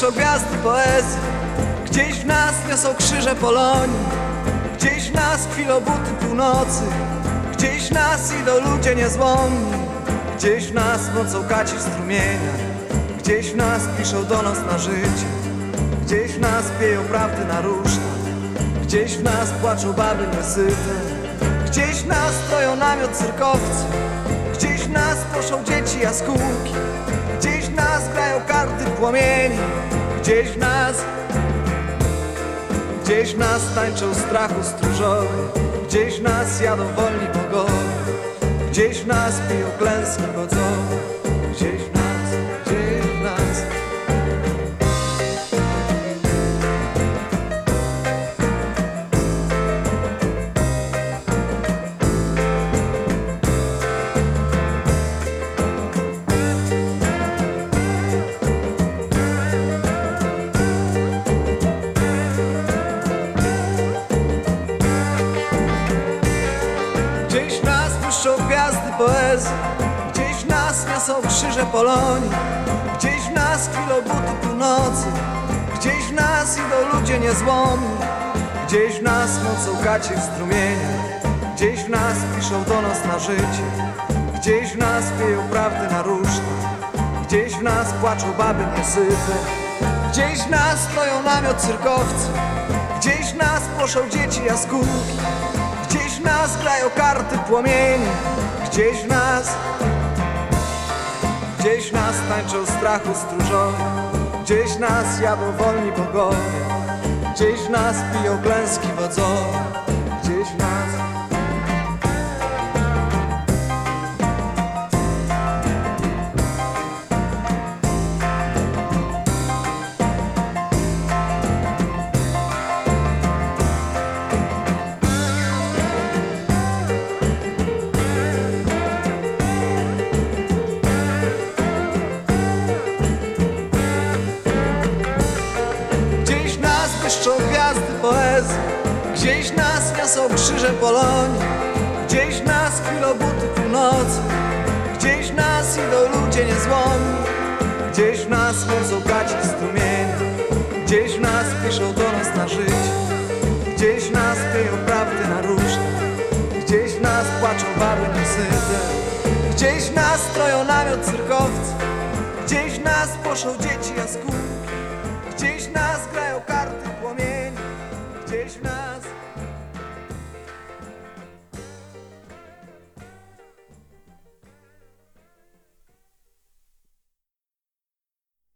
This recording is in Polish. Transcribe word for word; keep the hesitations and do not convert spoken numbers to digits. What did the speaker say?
błyszczą gwiazdy poezji, gdzieś w nas niosą krzyże Polonii, gdzieś w nas chwilą buty północy, gdzieś w nas idą ludzie niezłomni, gdzieś w nas mocą kaci strumienia, gdzieś w nas piszą donos na życie, gdzieś w nas pieją prawdy na ruszta, gdzieś w nas płaczą baby niesyte, gdzieś w nas stoją namiot cyrkowcy, gdzieś w nas proszą dzieci jaskółki, gdzieś w nas grają karty płomieni, gdzieś w nas, gdzieś w nas tańczą strachu stróżowie, gdzieś w nas jadą wolni bogowie, gdzieś w nas piją klęski wodzowe, gdzieś w nas, gdzieś w nas. Gdzieś w nas błyszczą gwiazdy poezji, gdzieś w nas niosą krzyże Polonii, gdzieś w nas chwilą buty północy, gdzieś w nas idą ludzie niezłomni, gdzieś w nas mocą gaci strumienia, gdzieś w nas piszą donos na życie, gdzieś w nas pieją prawdy na ruszta, gdzieś w nas płaczą baby niesyte, gdzieś w nas stoją namiot cyrkowcy, gdzieś w nas proszą dzieci jaskółki, gdzieś w nas grają karty płomieni, gdzieś w nas, gdzieś w nas tańczą strachu stróżowie, gdzieś w nas jadą wolni bogowie, gdzieś w nas piją klęski wodzowe, gdzieś w nas. Błyszczą gwiazdy poezji, gdzieś nas niosą krzyże Polonii, gdzieś w nas chwilą buty północy, gdzieś w nas idą ludzie niezłomni, gdzieś w nas mocą gaci strumienia, gdzieś w nas piszą donos na życie, gdzieś w nas pieją prawdy na ruszta, gdzieś w nas płaczą baby niesyte, gdzieś w nas stroją namiot cyrkowcy, gdzieś w nas poszą dzieci jaskółki, gdzieś w nas grają karty